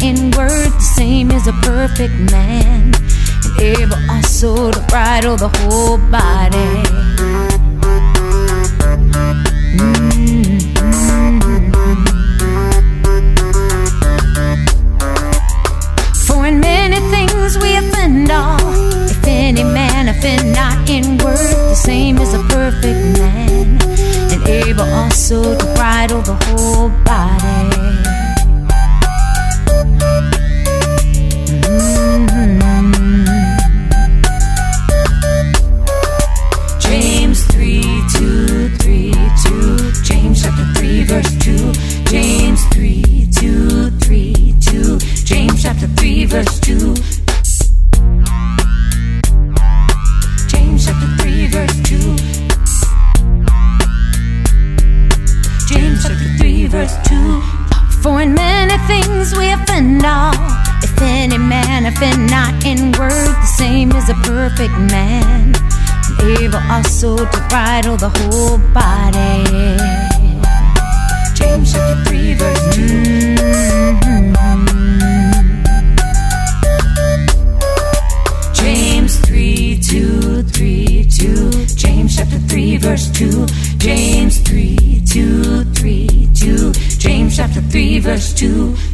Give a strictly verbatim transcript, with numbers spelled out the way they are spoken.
in word, the same as a perfect man, and able also to bridle the whole body. Mm-hmm. For in many things we offend all. If any man offend not in word, the same as a perfect man, and able also to bridle the whole body. Mm-hmm. James three, two, three, two. James chapter three, verse two. James three, two, three, two. James chapter three, verse two. James chapter three, verse two. James chapter three, verse two. For in many things we offend all. If any man offend not in word, the same as a perfect man, and able also to bridle the whole body. James chapter three, verse two. Mm-hmm. James three, two, three, two. James chapter three, verse two. James three, two, three, two. James chapter three, verse two.